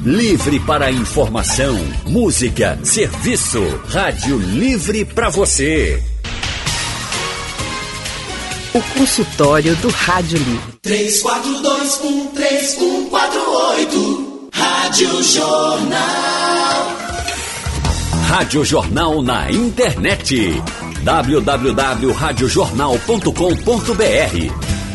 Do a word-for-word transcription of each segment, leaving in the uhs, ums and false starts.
Livre para informação, música, serviço. Rádio Livre para você. O consultório do Rádio Livre. três quatro dois um três um quatro oito. Rádio Jornal. Rádio Jornal na internet. w w w ponto rádio jornal ponto com ponto b r.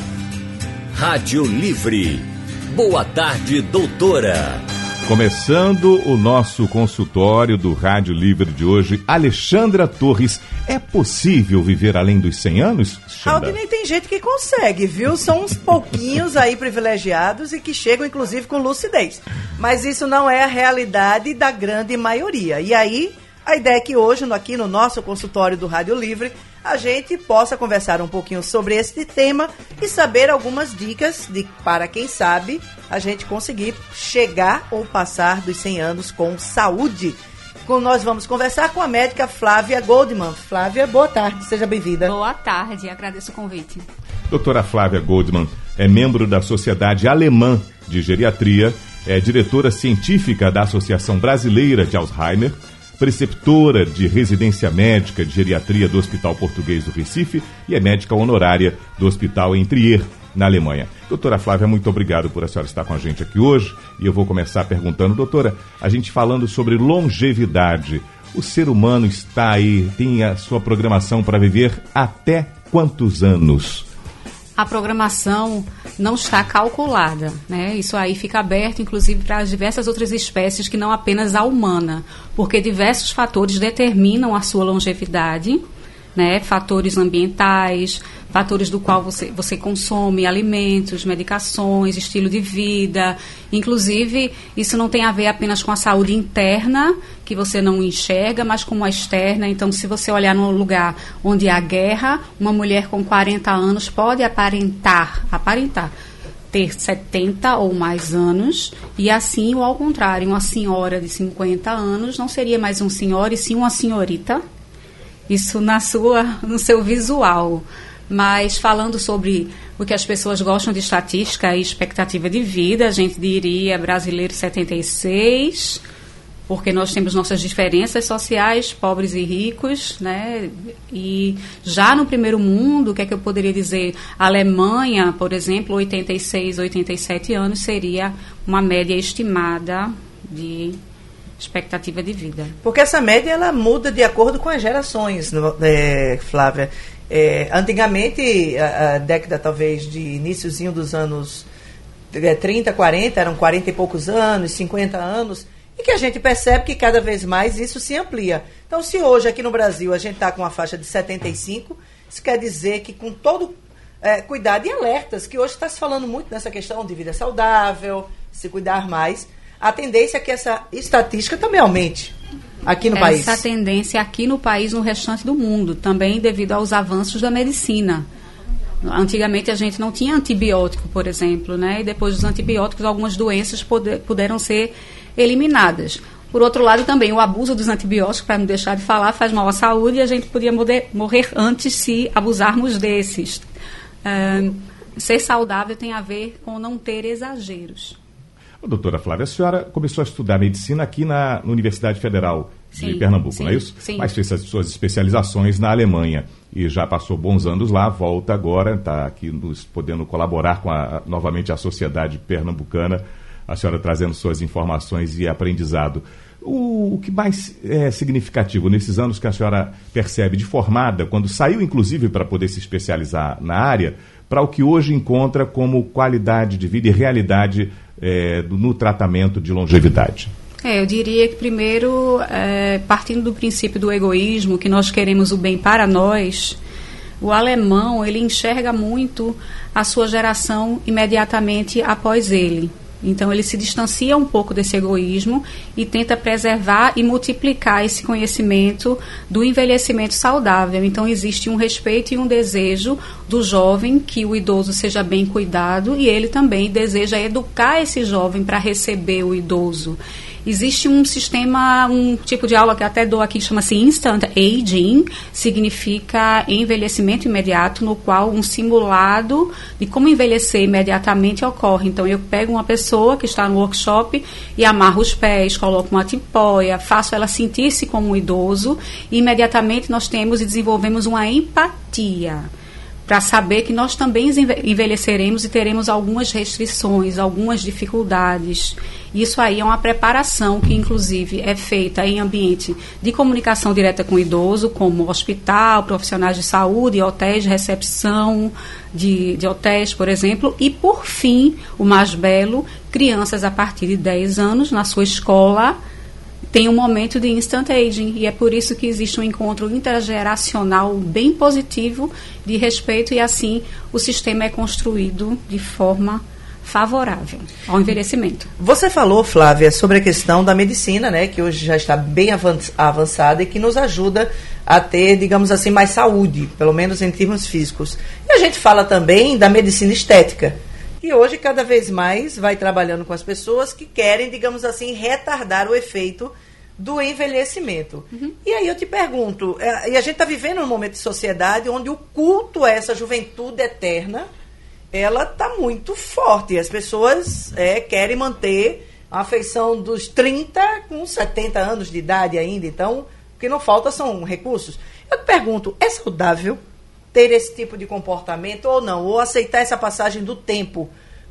Rádio Livre. Boa tarde, doutora. Começando o nosso consultório do Rádio Livre de hoje, Alexandra Torres. É possível viver além dos cem anos? Aldinei, tem gente que consegue, viu? São uns pouquinhos aí privilegiados e que chegam, inclusive, com lucidez. Mas isso não é a realidade da grande maioria. E aí, a ideia é que hoje, aqui no nosso consultório do Rádio Livre, a gente possa conversar um pouquinho sobre este tema e saber algumas dicas de, para quem sabe, a gente conseguir chegar ou passar dos cem anos com saúde. Com, nós vamos conversar com a médica Flávia Goldman. Flávia, boa tarde, seja bem-vinda. Boa tarde, agradeço o convite. Doutora Flávia Goldman é membro da Sociedade Alemã de Geriatria, é diretora científica da Associação Brasileira de Alzheimer, preceptora de residência médica de geriatria do Hospital Português do Recife e é médica honorária do Hospital em Trier, na Alemanha. Doutora Flávia, muito obrigado por a senhora estar com a gente aqui hoje. E eu vou começar perguntando, doutora, a gente falando sobre longevidade. O ser humano está aí, tem a sua programação para viver até quantos anos? A programação não está calculada, né? Isso aí fica aberto, inclusive, para as diversas outras espécies que não apenas a humana, porque diversos fatores determinam a sua longevidade, né? Fatores ambientais, fatores do qual você, você consome alimentos, medicações, estilo de vida. Inclusive, isso não tem a ver apenas com a saúde interna, que você não enxerga, mas com a externa. Então, se você olhar num lugar onde há guerra, uma mulher com quarenta anos pode aparentar, aparentar, ter setenta ou mais anos, e assim, ou ao contrário, uma senhora de cinquenta anos não seria mais um senhor, e sim uma senhorita. Isso na sua, no seu visual. Mas falando sobre o que as pessoas gostam de estatística e expectativa de vida, a gente diria brasileiro setenta e seis, porque nós temos nossas diferenças sociais, pobres e ricos, né? E já no primeiro mundo, o que é que eu poderia dizer? A Alemanha, por exemplo, oitenta e seis, oitenta e sete anos seria uma média estimada de expectativa de vida. Porque essa média ela muda de acordo com as gerações, é, Flávia. É, antigamente, a, a década talvez de iniciozinho dos anos é, trinta, quarenta, eram quarenta e poucos anos, cinquenta anos, e que a gente percebe que cada vez mais isso se amplia. Então, se hoje aqui no Brasil a gente está com uma faixa de setenta e cinco, isso quer dizer que com todo é, cuidado e alertas, que hoje está se falando muito nessa questão de vida saudável, se cuidar mais, a tendência é que essa estatística também aumente aqui no Essa país. Essa tendência aqui no país, no restante do mundo, também devido aos avanços da medicina. Antigamente a gente não tinha antibiótico, por exemplo, né? E depois dos antibióticos algumas doenças poder, puderam ser eliminadas. Por outro lado também o abuso dos antibióticos, para não deixar de falar, faz mal à saúde e a gente podia morrer, morrer antes se abusarmos desses. Uh, ser saudável tem a ver com não ter exageros. Doutora Flávia, a senhora começou a estudar medicina aqui na, na Universidade Federal de sim, Pernambuco, sim, não é isso? Sim. Mas fez as suas especializações na Alemanha e já passou bons anos lá, volta agora, está aqui nos, podendo colaborar com a, novamente a sociedade pernambucana, a senhora trazendo suas informações e aprendizado. O, o que mais é significativo nesses anos que a senhora percebe de formada, quando saiu inclusive para poder se especializar na área, para o que hoje encontra como qualidade de vida e realidade É, no tratamento de longevidade? É, eu diria que primeiro, é, partindo do princípio do egoísmo, que nós queremos o bem para nós, o alemão, ele enxerga muito a sua geração imediatamente após ele. Então, ele se distancia um pouco desse egoísmo e tenta preservar e multiplicar esse conhecimento do envelhecimento saudável. Então, existe um respeito e um desejo do jovem que o idoso seja bem cuidado e ele também deseja educar esse jovem para receber o idoso. Existe um sistema, um tipo de aula que até dou aqui, chama-se Instant Aging, significa envelhecimento imediato, no qual um simulado de como envelhecer imediatamente ocorre. Então, eu pego uma pessoa que está no workshop e amarro os pés, coloco uma tipóia, faço ela sentir-se como um idoso e imediatamente nós temos e desenvolvemos uma empatia para saber que nós também envelheceremos e teremos algumas restrições, algumas dificuldades. Isso aí é uma preparação que, inclusive, é feita em ambiente de comunicação direta com o idoso, como hospital, profissionais de saúde, hotéis de recepção de, de hotéis, por exemplo. E, por fim, o mais belo, crianças a partir de dez anos, na sua escola, tem um momento de instant aging, e é por isso que existe um encontro intergeracional bem positivo de respeito, e assim o sistema é construído de forma favorável ao envelhecimento. Você falou, Flávia, sobre a questão da medicina, né, que hoje já está bem avançada e que nos ajuda a ter, digamos assim, mais saúde, pelo menos em termos físicos. E a gente fala também da medicina estética, que hoje cada vez mais vai trabalhando com as pessoas que querem, digamos assim, retardar o efeito do envelhecimento. Uhum. E aí eu te pergunto, é, e a gente está vivendo um momento de sociedade onde o culto a essa juventude eterna, ela está muito forte. As pessoas é, querem manter a afeição dos trinta com setenta anos de idade ainda. Então, o que não falta são recursos. Eu te pergunto, é saudável ter esse tipo de comportamento ou não? Ou aceitar essa passagem do tempo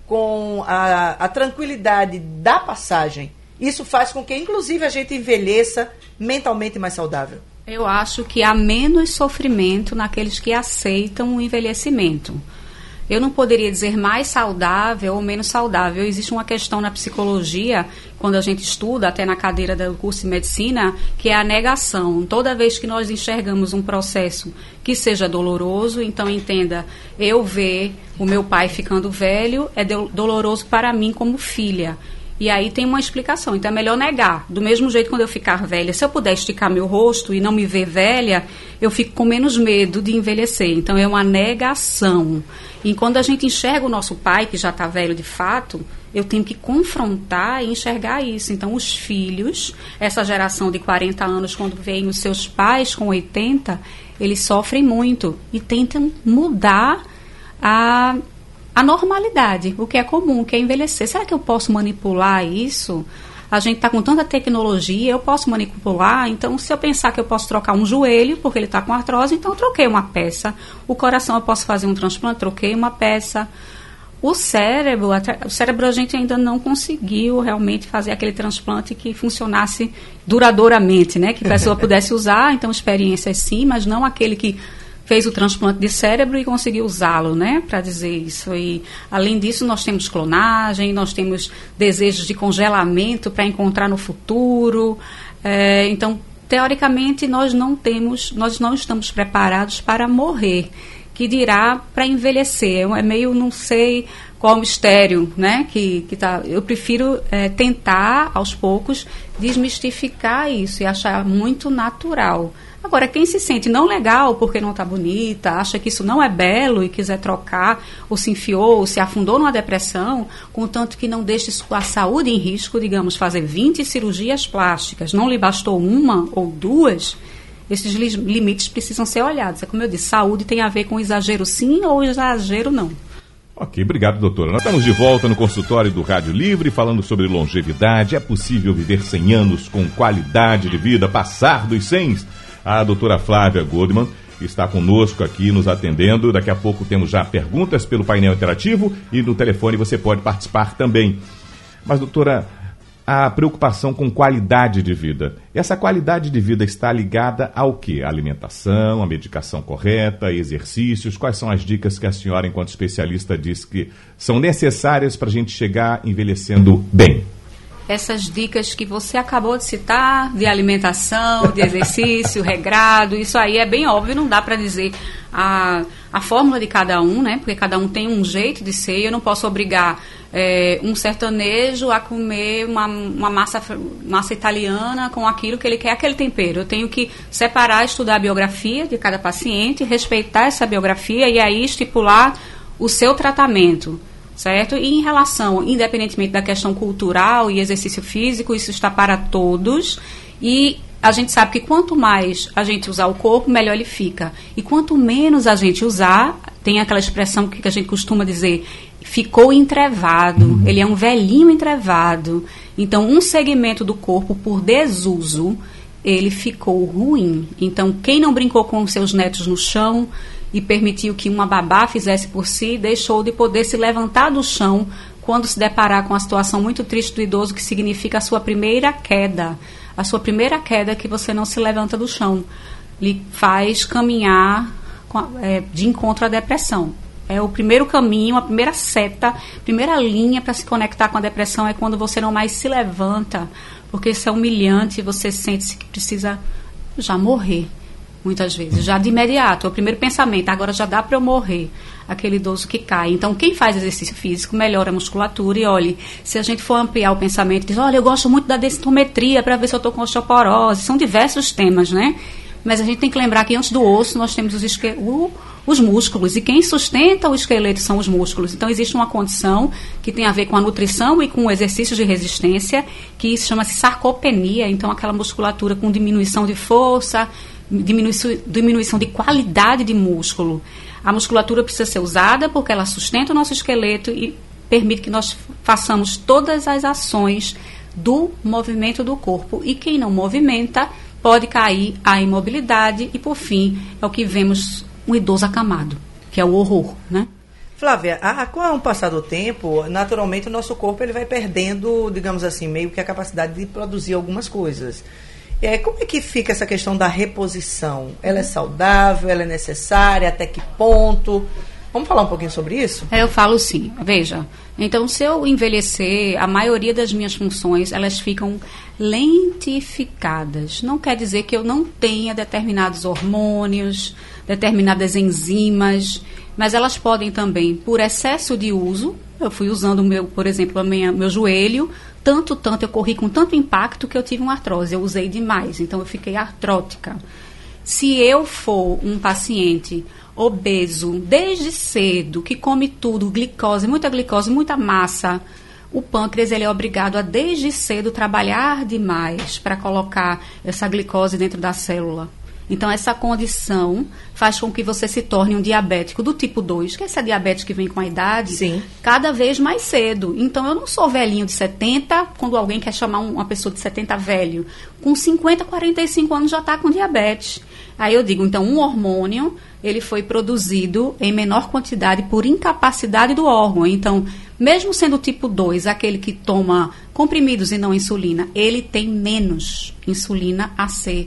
com a, a tranquilidade da passagem? Isso faz com que, inclusive, a gente envelheça mentalmente mais saudável. Eu acho que há menos sofrimento naqueles que aceitam o envelhecimento. Eu não poderia dizer mais saudável ou menos saudável. Existe uma questão na psicologia, quando a gente estuda, até na cadeira do curso de medicina, que é a negação. Toda vez que nós enxergamos um processo que seja doloroso, então entenda, eu ver o meu pai ficando velho é doloroso para mim como filha. E aí tem uma explicação, então é melhor negar. Do mesmo jeito, quando eu ficar velha, se eu puder esticar meu rosto e não me ver velha, eu fico com menos medo de envelhecer. Então é uma negação. E quando a gente enxerga o nosso pai, que já está velho de fato, eu tenho que confrontar e enxergar isso. Então os filhos, essa geração de quarenta anos, quando veem os seus pais com oitenta, eles sofrem muito e tentam mudar a... a normalidade, o que é comum, o que é envelhecer. Será que eu posso manipular isso? A gente está com tanta tecnologia, eu posso manipular? Então, se eu pensar que eu posso trocar um joelho, porque ele está com artrose, então eu troquei uma peça. O coração, eu posso fazer um transplante, troquei uma peça. O cérebro, o cérebro a gente ainda não conseguiu realmente fazer aquele transplante que funcionasse duradouramente, né? Que a pessoa pudesse usar, então experiências sim, mas não aquele que fez o transplante de cérebro e conseguiu usá-lo, né, para dizer isso. E, além disso, nós temos clonagem, nós temos desejos de congelamento para encontrar no futuro. É, então, teoricamente, nós não temos, nós não estamos preparados para morrer, que dirá para envelhecer. É meio, não sei qual o mistério, né, que, que tá, eu prefiro é, tentar, aos poucos, desmistificar isso e achar muito natural. Agora, quem se sente não legal porque não está bonita, acha que isso não é belo e quiser trocar, ou se enfiou, ou se afundou numa depressão, contanto que não deixe sua saúde em risco, digamos, fazer vinte cirurgias plásticas, não lhe bastou uma ou duas, esses limites precisam ser olhados. É como eu disse, saúde tem a ver com exagero sim ou exagero não. Ok, obrigado, doutora. Nós estamos de volta no consultório do Rádio Livre, falando sobre longevidade. É possível viver cem anos com qualidade de vida, passar dos cem? A doutora Flávia Goldman está conosco aqui, nos atendendo. Daqui a pouco temos já perguntas pelo painel interativo e no telefone você pode participar também. Mas, doutora, a preocupação com qualidade de vida. Essa qualidade de vida está ligada ao quê? A alimentação, a medicação correta, exercícios? Quais são as dicas que a senhora, enquanto especialista, diz que são necessárias para a gente chegar envelhecendo bem? Essas dicas que você acabou de citar, de alimentação, de exercício, regrado, isso aí é bem óbvio, não dá para dizer a, a fórmula de cada um, né? Porque cada um tem um jeito de ser, eu não posso obrigar é, um sertanejo a comer uma, uma massa, massa italiana com aquilo que ele quer, aquele tempero. Eu tenho que separar, estudar a biografia de cada paciente, respeitar essa biografia e aí estipular o seu tratamento. certo? E em relação, independentemente da questão cultural e exercício físico, isso está para todos. E a gente sabe que quanto mais a gente usar o corpo, melhor ele fica. E quanto menos a gente usar, tem aquela expressão que a gente costuma dizer, ficou entrevado, uhum. ele é um velhinho entrevado. Então, um segmento do corpo, por desuso, ele ficou ruim. Então, quem não brincou com os seus netos no chão e permitiu que uma babá fizesse por si, deixou de poder se levantar do chão quando se deparar com a situação muito triste do idoso, que significa a sua primeira queda. A sua primeira queda é que você não se levanta do chão. Lhe faz caminhar com a, é, de encontro à depressão. É o primeiro caminho, a primeira seta, a primeira linha para se conectar com a depressão é quando você não mais se levanta, porque isso é humilhante, você sente que precisa já morrer, muitas vezes, já de imediato. É o primeiro pensamento, agora já dá para eu morrer, aquele idoso que cai. Então, quem faz exercício físico melhora a musculatura e, olha, se a gente for ampliar o pensamento, diz, olha, eu gosto muito da densitometria para ver se eu estou com osteoporose, são diversos temas, né? Mas a gente tem que lembrar que antes do osso nós temos os, esque... o, os músculos, e quem sustenta o esqueleto são os músculos. Então existe uma condição que tem a ver com a nutrição e com o exercício de resistência, que chama-se sarcopenia. Então aquela musculatura com diminuição de força, diminuição, diminuição de qualidade de músculo. A musculatura precisa ser usada porque ela sustenta o nosso esqueleto e permite que nós façamos todas as ações do movimento do corpo. E quem não movimenta pode cair a imobilidade e, por fim, é o que vemos um idoso acamado, que é o horror, né? Flávia, a, com o passar do tempo, naturalmente o nosso corpo ele vai perdendo, digamos assim, meio que a capacidade de produzir algumas coisas. É, como é que fica essa questão da reposição? Ela é saudável? Ela é necessária? Até que ponto? Vamos falar um pouquinho sobre isso? É, eu falo sim. Veja, então se eu envelhecer, a maioria das minhas funções, elas ficam lentificadas. Não quer dizer que eu não tenha determinados hormônios, determinadas enzimas, mas elas podem também, por excesso de uso, eu fui usando, meu, por exemplo, a minha, meu joelho, tanto, tanto, eu corri com tanto impacto que eu tive uma artrose, eu usei demais, então eu fiquei artrótica. Se eu for um paciente obeso, desde cedo, que come tudo, glicose, muita glicose, muita massa, o pâncreas ele é obrigado a, desde cedo, trabalhar demais para colocar essa glicose dentro da célula. Então, essa condição faz com que você se torne um diabético do tipo dois, que é essa diabetes que vem com a idade, sim, cada vez mais cedo. Então, eu não sou velhinho de setenta, quando alguém quer chamar uma pessoa de setenta velho. Com cinquenta, quarenta e cinco anos já está com diabetes. Aí eu digo, então, um hormônio, ele foi produzido em menor quantidade por incapacidade do órgão. Então, mesmo sendo tipo dois, aquele que toma comprimidos e não insulina, ele tem menos insulina a ser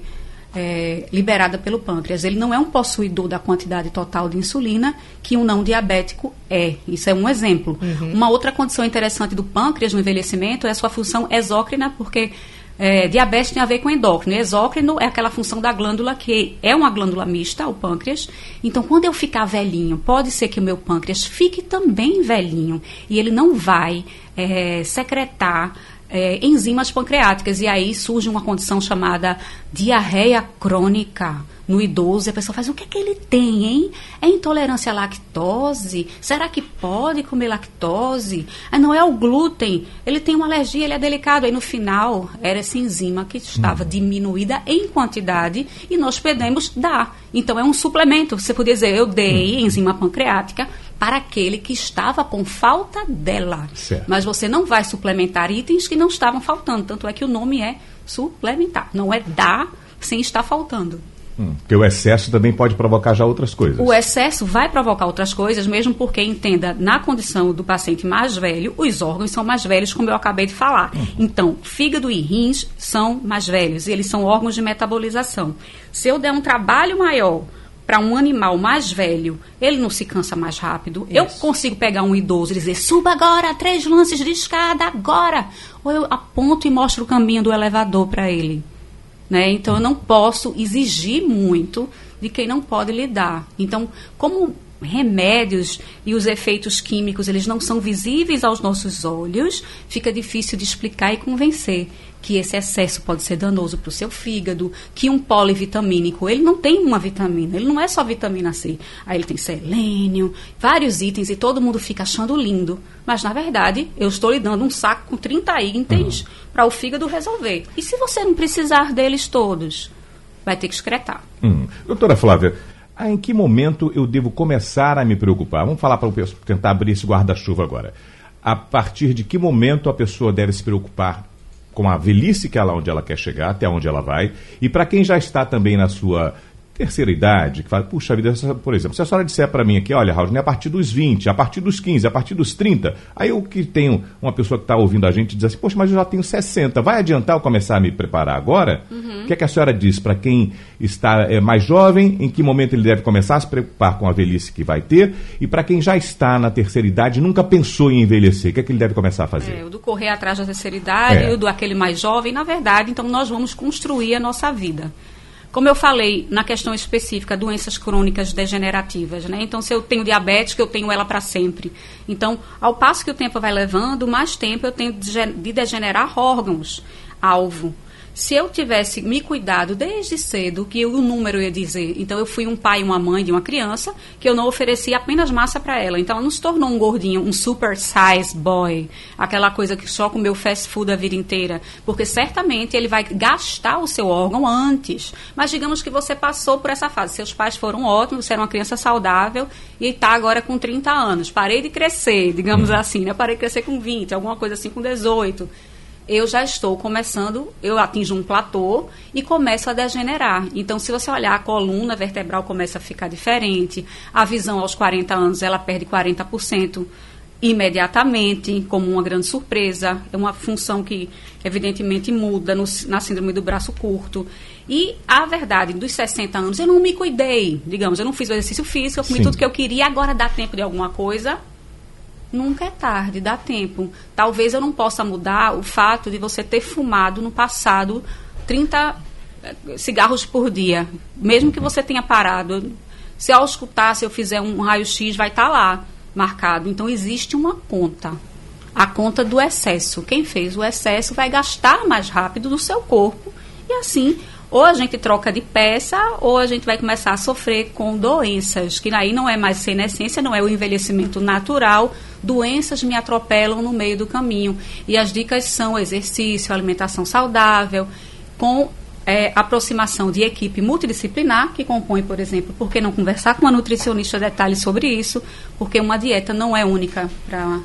É, liberada pelo pâncreas. Ele não é um possuidor da quantidade total de insulina que um não diabético é. Isso é um exemplo. Uhum. Uma outra condição interessante do pâncreas no envelhecimento é a sua função exócrina, porque é, diabetes tem a ver com endócrino. Exócrino é aquela função da glândula que é uma glândula mista, o pâncreas. Então, quando eu ficar velhinho, pode ser que o meu pâncreas fique também velhinho e ele não vai é, secretar É, enzimas pancreáticas, e aí surge uma condição chamada diarreia crônica no idoso, e a pessoa faz, o que é que ele tem, hein? É intolerância à lactose? Será que pode comer lactose? Ah, não é o glúten, ele tem uma alergia, ele é delicado. Aí no final, era essa enzima que estava hum. diminuída em quantidade e nós podemos dar. Então é um suplemento, você poderia dizer, eu dei hum. enzima pancreática para aquele que estava com falta dela. Certo. Mas você não vai suplementar itens que não estavam faltando. Tanto é que o nome é suplementar. Não é dar sem estar faltando. Hum, porque o excesso também pode provocar já outras coisas. O excesso vai provocar outras coisas, mesmo porque, entenda, na condição do paciente mais velho, os órgãos são mais velhos, como eu acabei de falar. Uhum. Então, fígado e rins são mais velhos. E eles são órgãos de metabolização. Se eu der um trabalho maior para um animal mais velho, ele não se cansa mais rápido. Isso. Eu consigo pegar um idoso e dizer, suba agora, três lances de escada, agora. Ou eu aponto e mostro o caminho do elevador para ele. Né? Então, eu não posso exigir muito de quem não pode lidar. Então, como remédios e os efeitos químicos, eles não são visíveis aos nossos olhos, fica difícil de explicar e convencer que esse excesso pode ser danoso para o seu fígado, que um polivitamínico, ele não tem uma vitamina, ele não é só vitamina C. Aí ele tem selênio, vários itens, e todo mundo fica achando lindo. Mas, na verdade, eu estou lhe dando um saco com trinta itens uhum. para o fígado resolver. E se você não precisar deles todos, vai ter que excretar. Hum. Doutora Flávia, ah, em que momento eu devo começar a me preocupar? Vamos falar para o pessoal, tentar abrir esse guarda-chuva agora. A partir de que momento a pessoa deve se preocupar com a velhice, que é lá onde ela quer chegar, até onde ela vai, e para quem já está também na sua terceira idade, que fala, puxa vida, por exemplo, se a senhora disser para mim aqui, olha, Raul, é a partir dos vinte, a partir dos quinze, a partir dos trinta, aí eu que tenho uma pessoa que está ouvindo a gente diz assim, poxa, mas eu já tenho sessenta, vai adiantar eu começar a me preparar agora? Uhum. O que é que a senhora diz para quem está é, mais jovem, em que momento ele deve começar a se preocupar com a velhice que vai ter, e para quem já está na terceira idade, nunca pensou em envelhecer, o que é que ele deve começar a fazer? É, o do correr atrás da terceira idade, é. o do aquele mais jovem, na verdade, então nós vamos construir a nossa vida. Como eu falei, na questão específica, doenças crônicas degenerativas, né? Então, se eu tenho diabetes, eu tenho ela para sempre. Então, ao passo que o tempo vai levando, mais tempo eu tenho de degenerar órgãos-alvo. Se eu tivesse me cuidado desde cedo, que o número ia dizer, então eu fui um pai e uma mãe de uma criança, que eu não ofereci apenas massa para ela. Então, ela não se tornou um gordinho, um super size boy, aquela coisa que só comeu fast food a vida inteira, porque certamente ele vai gastar o seu órgão antes. Mas digamos que você passou por essa fase, seus pais foram ótimos, você era uma criança saudável e está agora com trinta anos. Parei de crescer, digamos assim, né? Parei de crescer com vinte, alguma coisa assim com dezoito. Eu já estou começando, eu atinjo um platô e começo a degenerar. Então, se você olhar, a coluna vertebral começa a ficar diferente, a visão aos quarenta anos, ela perde quarenta por cento imediatamente, como uma grande surpresa. É uma função que, evidentemente, muda no, na síndrome do braço curto. E a verdade, dos sessenta anos, eu não me cuidei, digamos, eu não fiz o exercício físico, eu comi Sim. tudo que eu queria, agora dá tempo de alguma coisa. Nunca é tarde, dá tempo. Talvez eu não possa mudar o fato de você ter fumado no passado trinta cigarros por dia. Mesmo que você tenha parado. Se ao escutar, se eu fizer um raio-x, vai estar lá marcado. Então, existe uma conta. A conta do excesso. Quem fez o excesso vai gastar mais rápido do seu corpo. E assim, ou a gente troca de peça, ou a gente vai começar a sofrer com doenças, que aí não é mais senescência, não é o envelhecimento natural. Doenças me atropelam no meio do caminho. E as dicas são exercício, alimentação saudável, com é, aproximação de equipe multidisciplinar, que compõe, por exemplo, por que não conversar com uma nutricionista detalhes sobre isso, porque uma dieta não é única para...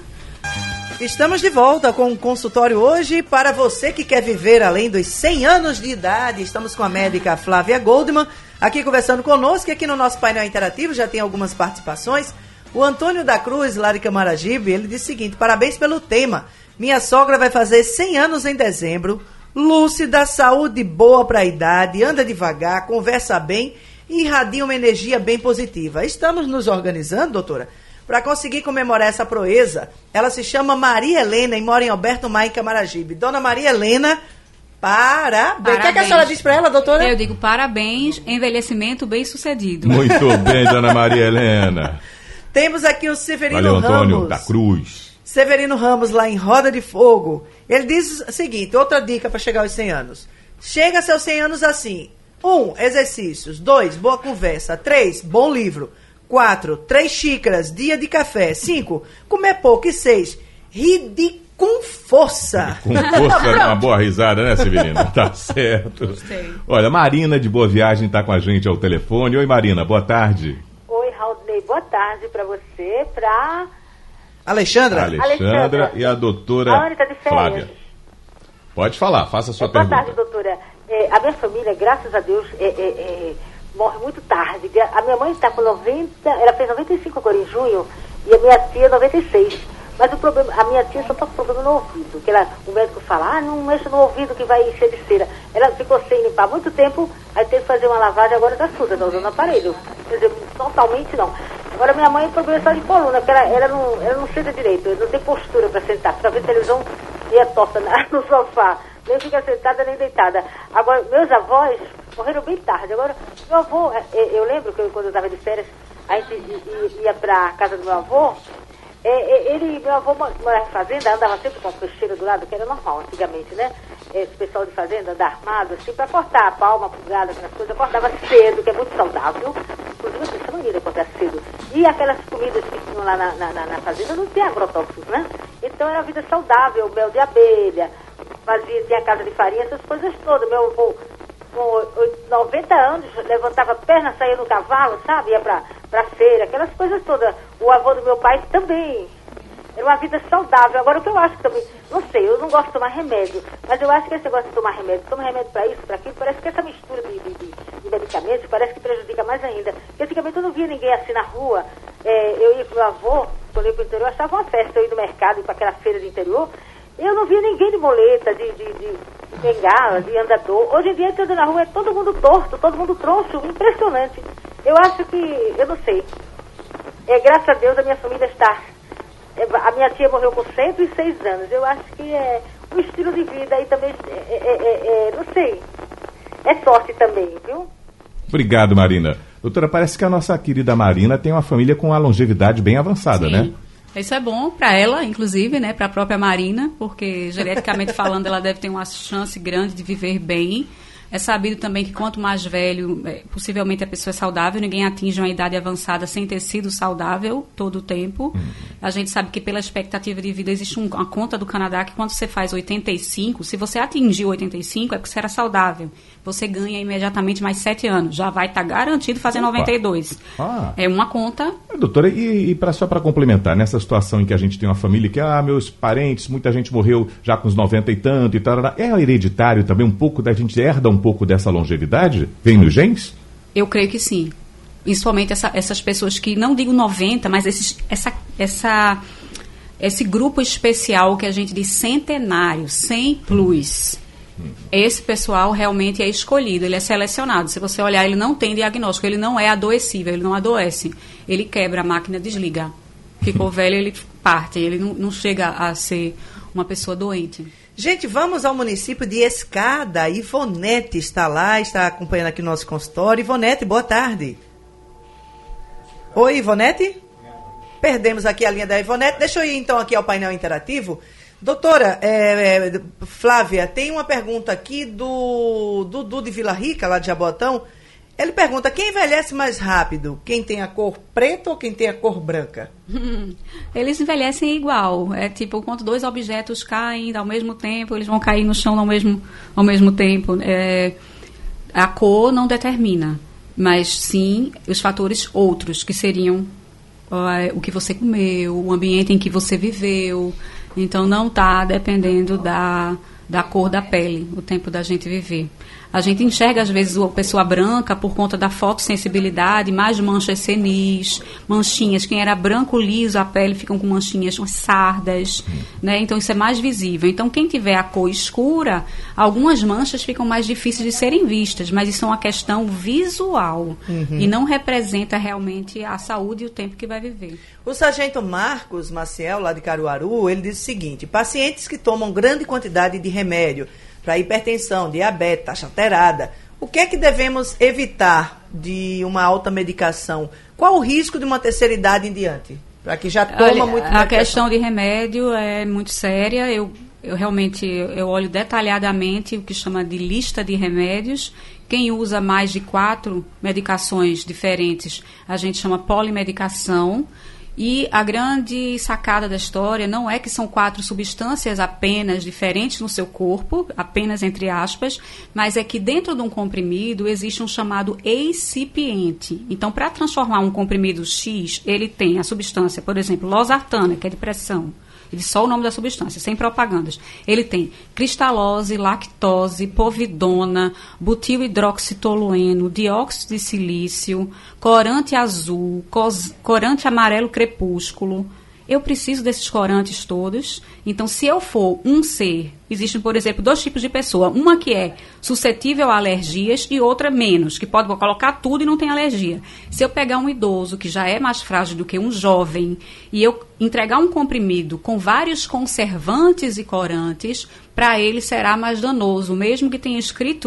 Estamos de volta com o consultório hoje para você que quer viver além dos cem anos de idade. Estamos com a médica Flávia Goldman aqui conversando conosco, e aqui no nosso painel interativo já tem algumas participações. O Antônio da Cruz, lá de Camaragibe, ele diz o seguinte: parabéns pelo tema. Minha sogra vai fazer cem anos em dezembro, lúcida, saúde boa para a idade, anda devagar, conversa bem e irradia uma energia bem positiva. Estamos nos organizando, doutora, para conseguir comemorar essa proeza. Ela se chama Maria Helena e mora em Alberto Maia, em Camaragibe. Dona Maria Helena, parabéns. O que, é que a senhora diz para ela, doutora? Eu digo parabéns, envelhecimento bem sucedido. Muito bem, dona Maria Helena. Temos aqui o Severino Valeu, Antônio Ramos. da Cruz. Severino Ramos, lá em Roda de Fogo. Ele diz o seguinte, outra dica para chegar aos cem anos. Chega a seus cem anos assim. Um, exercícios. Dois, boa conversa. Três, bom livro. Quatro, três xícaras, dia de café. Cinco, comer pouco. E seis, rir de com força. Com força, é uma boa risada, né, Severino? Tá certo. Gostei. Olha, Marina de Boa Viagem está com a gente ao telefone. Oi, Marina, boa tarde. Oi, Raulney, boa tarde para você, para... Alexandra? Alexandra. Alexandra e a doutora a Ânica de Flávia. Pode falar, faça a sua é, boa pergunta. Boa tarde, doutora. É, a minha família, graças a Deus, é, é, é, morre muito tarde. A minha mãe está com noventa, ela fez noventa e cinco agora em junho, e a minha tia noventa e seis. Mas o problema, a minha tia só está com problema no ouvido, que ela, o médico fala, ah, não mexa no ouvido que vai encher de cera. Ela ficou sem limpar muito tempo, aí teve que fazer uma lavagem, agora está surda, está usando aparelho. Quer dizer, totalmente não. Agora minha mãe tem problema só de coluna, porque ela, ela, não, ela não senta direito, ela não tem postura para sentar, para ver televisão e é torta na, no sofá, nem fica sentada nem deitada. Agora, meus avós morreram bem tarde. Agora, meu avô, eu lembro que eu, quando eu estava de férias, a gente ia para a casa do meu avô, é, é, ele, meu avô morava em fazenda, andava sempre com a peixeira do lado, que era normal antigamente, né? Esse pessoal de fazenda anda armado, assim, para cortar a palma, pulgada, aquelas coisas, cortava cedo, que é muito saudável. Inclusive, eu pensava em cortar cedo. E aquelas comidas que tinham lá na, na, na fazenda não tinha agrotóxicos, né? Então era vida saudável, mel de abelha, fazia, tinha casa de farinha, essas coisas todas. Meu avô, com noventa anos, levantava a perna, saía no cavalo, sabe? Ia pra, pra feira, aquelas coisas todas. O avô do meu pai também. Era uma vida saudável. Agora, o que eu acho que também, não sei, eu não gosto de tomar remédio, mas eu acho que esse negócio de tomar remédio, toma remédio pra isso, pra aquilo, parece que essa mistura de, de, de, de medicamentos parece que prejudica mais ainda. Porque antigamente eu não via ninguém assim na rua. É, eu ia com meu avô, quando eu ia pro interior, eu achava uma festa, eu ia no mercado, ir pra aquela feira do interior, eu não via ninguém de moleta, de, de, de, de bengala, de andador. Hoje em dia, eu ando na rua, é todo mundo torto, todo mundo troncho, impressionante. Eu acho que, eu não sei, é, graças a Deus a minha família está... A minha tia morreu com cento e seis anos. Eu acho que é um estilo de vida e também, é, é, é, é, não sei, é sorte também, viu? Obrigado, Marina. Doutora, parece que a nossa querida Marina tem uma família com uma longevidade bem avançada, Sim. né? Isso é bom para ela, inclusive, né, para a própria Marina, porque geneticamente falando ela deve ter uma chance grande de viver bem. É sabido também que quanto mais velho, possivelmente a pessoa é saudável, ninguém atinge uma idade avançada sem ter sido saudável todo o tempo. Uhum. A gente sabe que pela expectativa de vida existe um, uma conta do Canadá que quando você faz oitenta e cinco, se você atingiu oitenta e cinco é porque você era saudável. Você ganha imediatamente mais sete anos. Já vai estar tá garantido fazer Opa. noventa e dois. Ah. É uma conta... Doutora, e, e pra, só para complementar, nessa situação em que a gente tem uma família que, ah, meus parentes, muita gente morreu já com os noventa e tanto e tal, é hereditário também um pouco, da gente herda um pouco dessa longevidade? Vem nos genes? Eu creio que sim. Principalmente essa, essas pessoas que, não digo noventa, mas esses, essa, essa, esse grupo especial que a gente diz centenário, cem plus. Esse pessoal realmente é escolhido, ele é selecionado. Se você olhar, ele não tem diagnóstico, ele não é adoecível, ele não adoece. Ele quebra, a máquina desliga. Ficou velho, ele parte, ele não, não chega a ser uma pessoa doente. Gente, vamos ao município de Escada. Ivonete está lá, está acompanhando aqui o nosso consultório. Ivonete, boa tarde. Oi, Ivonete? Perdemos aqui a linha da Ivonete. Deixa eu ir então aqui ao painel interativo. Doutora é, é, Flávia, tem uma pergunta aqui do Dudu de Vila Rica, lá de Jabotão. Ele pergunta, quem envelhece mais rápido? Quem tem a cor preta ou quem tem a cor branca? Hum, eles envelhecem igual. É tipo, quando dois objetos caem ao mesmo tempo, eles vão cair no chão ao mesmo, ao mesmo tempo. É, a cor não determina, mas sim os fatores outros, que seriam uh, o que você comeu, o ambiente em que você viveu. Então, não está dependendo da, da cor da pele, o tempo da gente viver. A gente enxerga, às vezes, a pessoa branca por conta da fotossensibilidade, mais manchas senis, manchinhas. Quem era branco, liso, a pele ficam com manchinhas, umas sardas, né? Então, isso é mais visível. Então, quem tiver a cor escura, algumas manchas ficam mais difíceis de serem vistas, mas isso é uma questão visual uhum. e não representa realmente a saúde e o tempo que vai viver. O sargento Marcos Maciel, lá de Caruaru, ele diz o seguinte, pacientes que tomam grande quantidade de remédio para hipertensão, diabetes, taxa alterada, o que é que devemos evitar de uma alta medicação? Qual o risco de uma terceira idade em diante? Para que já toma Olha, muito medicação. A questão de remédio é muito séria. Eu, eu realmente eu olho detalhadamente o que chama de lista de remédios. Quem usa mais de quatro medicações diferentes, a gente chama polimedicação. E a grande sacada da história não é que são quatro substâncias apenas diferentes no seu corpo, apenas entre aspas, mas é que dentro de um comprimido existe um chamado excipiente. Então, para transformar um comprimido X, ele tem a substância, por exemplo, losartana, que é de pressão. Ele só o nome da substância, sem propagandas. Ele tem cristalose, lactose, povidona, butil-hidroxitolueno, dióxido de silício, corante azul, cos, corante amarelo crepúsculo. Eu preciso desses corantes todos. Então, se eu for um ser, existem, por exemplo, dois tipos de pessoa. Uma que é suscetível a alergias e outra menos, que pode colocar tudo e não tem alergia. Se eu pegar um idoso que já é mais frágil do que um jovem e eu entregar um comprimido com vários conservantes e corantes, para ele será mais danoso, mesmo que tenha escrito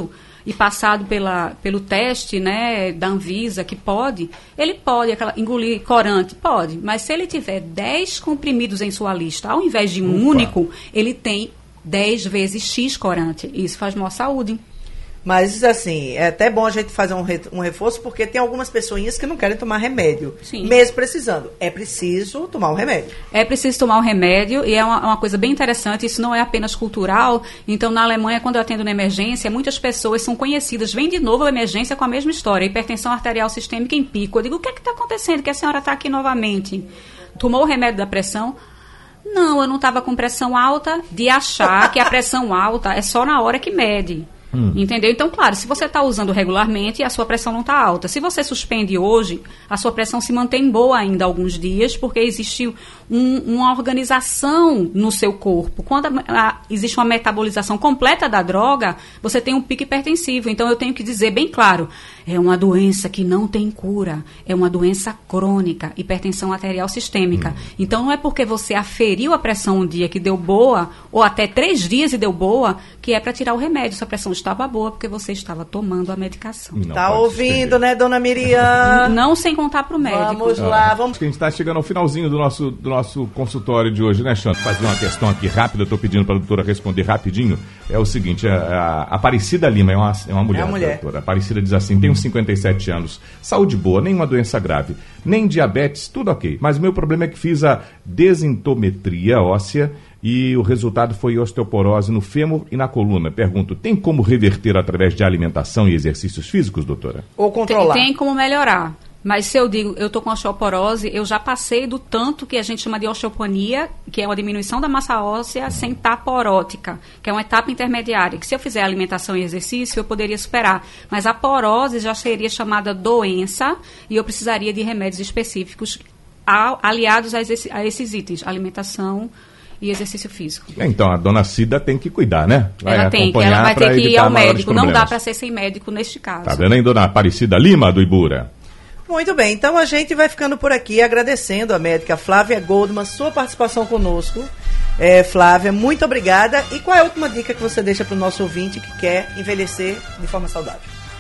e passado pela, pelo teste, né, da Anvisa, que pode, ele pode aquela, engolir corante, pode, mas se ele tiver dez comprimidos em sua lista, ao invés de um Opa. único, ele tem dez vezes X corante. Isso faz mal à saúde. Mas, assim, é até bom a gente fazer um, re, um reforço, porque tem algumas pessoinhas que não querem tomar remédio, Sim. mesmo precisando. É preciso tomar o remédio. É preciso tomar o remédio, e é uma, uma coisa bem interessante, isso não é apenas cultural. Então, na Alemanha, quando eu atendo na emergência, muitas pessoas são conhecidas, vem de novo a emergência com a mesma história, hipertensão arterial sistêmica em pico. Eu digo, o que é que está acontecendo, que a senhora está aqui novamente? Tomou o remédio da pressão? Não, eu não estava com pressão alta, de achar que a pressão alta é só na hora que mede. Hum. Entendeu? Então, claro, se você está usando regularmente, a sua pressão não está alta. Se você suspende hoje, a sua pressão se mantém boa ainda alguns dias, porque existe um, uma organização no seu corpo. Quando a, a, existe uma metabolização completa da droga, você tem um pico hipertensivo. Então, eu tenho que dizer bem claro, é uma doença que não tem cura, é uma doença crônica, hipertensão arterial sistêmica. Hum. Então, não é porque você aferiu a pressão um dia que deu boa, ou até três dias e deu boa, que é para tirar o remédio. Sua pressão estava boa porque você estava tomando a medicação. Não tá ouvindo, né, dona Miriam? Não sem contar pro médico. Vamos lá, vamos... A gente está chegando ao finalzinho do nosso, do nosso consultório de hoje, né, Xanto? Fazer uma questão aqui rápida, eu estou pedindo para a doutora responder rapidinho. É o seguinte, a, a Aparecida Lima é uma, é uma mulher, é uma mulher. Doutora. A Aparecida diz assim, tenho cinquenta e sete anos, saúde boa, nenhuma doença grave, nem diabetes, tudo ok. Mas o meu problema é que fiz a desintometria óssea e o resultado foi osteoporose no fêmur e na coluna. Pergunto, tem como reverter através de alimentação e exercícios físicos, doutora? Ou controlar? Tem, tem como melhorar. Mas se eu digo, eu estou com osteoporose, eu já passei do tanto que a gente chama de osteoponia, que é uma diminuição da massa óssea sem estar porótica, que é uma etapa intermediária, que se eu fizer alimentação e exercício, eu poderia superar. Mas a porose já seria chamada doença e eu precisaria de remédios específicos aliados a esses, a esses itens, alimentação e exercício físico. Então, a dona Cida tem que cuidar, né? Vai ela tem, que ela vai ter que ir ao médico. Não dá para ser sem médico neste caso. Tá vendo, hein, dona Aparecida Lima, do Ibura? Muito bem, então a gente vai ficando por aqui agradecendo a médica Flávia Goldman, sua participação conosco. É, Flávia, muito obrigada. E qual é a última dica que você deixa para o nosso ouvinte que quer envelhecer de forma saudável?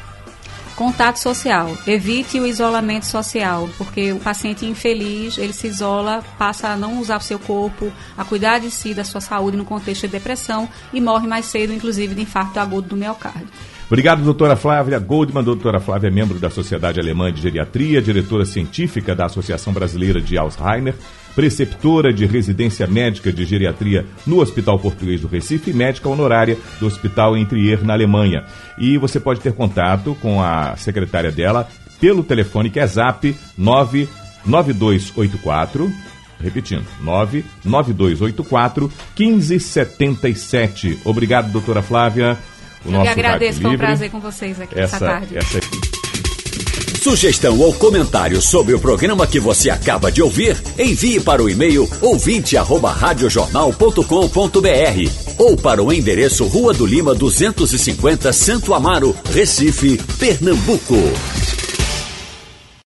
Contato social. Evite o isolamento social, porque o paciente infeliz, ele se isola, passa a não usar o seu corpo, a cuidar de si, da sua saúde no contexto de depressão e morre mais cedo, inclusive, de infarto agudo do miocárdio. Obrigado, doutora Flávia Goldman. Doutora Flávia é membro da Sociedade Alemã de Geriatria, diretora científica da Associação Brasileira de Alzheimer, preceptora de residência médica de geriatria no Hospital Português do Recife e médica honorária do Hospital Intrier, na Alemanha. E você pode ter contato com a secretária dela pelo telefone que é zap nove nove dois oito quatro, repetindo, nove nove dois oito quatro, um cinco sete sete. Obrigado, doutora Flávia. O Eu nosso que agradeço, foi um livre. prazer com vocês aqui essa, essa tarde. Essa... Sugestão ou comentário sobre o programa que você acaba de ouvir, envie para o e-mail ouvinte arroba radiojornal ponto com ponto br ou para o endereço Rua do Lima duzentos e cinquenta, Santo Amaro, Recife, Pernambuco.